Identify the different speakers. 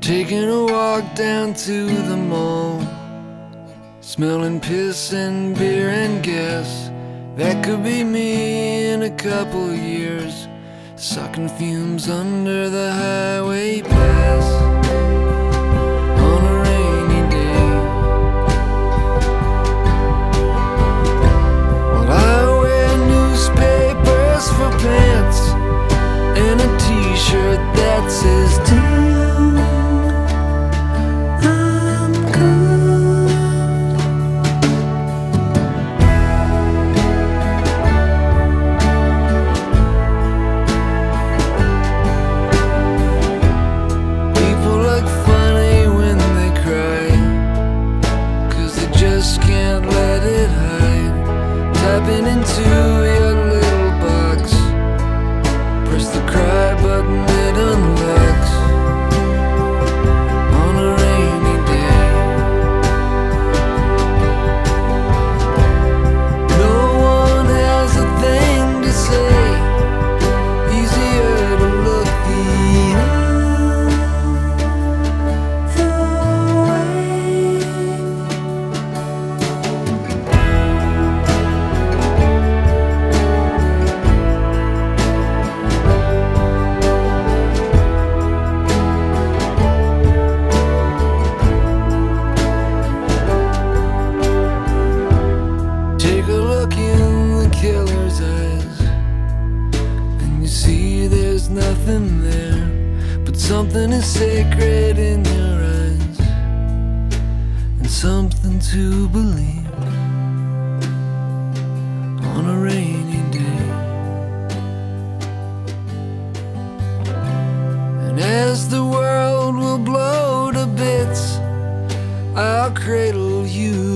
Speaker 1: Taking a walk down to the mall, smelling piss and beer and gas. That could be me in a couple years, sucking fumes under the highway pass on a rainy day. Well, I wear newspapers for pants and a t-shirt that says tapping into your little box. Press the cry button, it unlocks on a rainy day. No one has a thing to say, easier to look the other way. Take a look in the killer's eyes, and you see there's nothing there, but something is sacred in your eyes, and something to believe on a rainy day. And as the world will blow to bits, I'll cradle you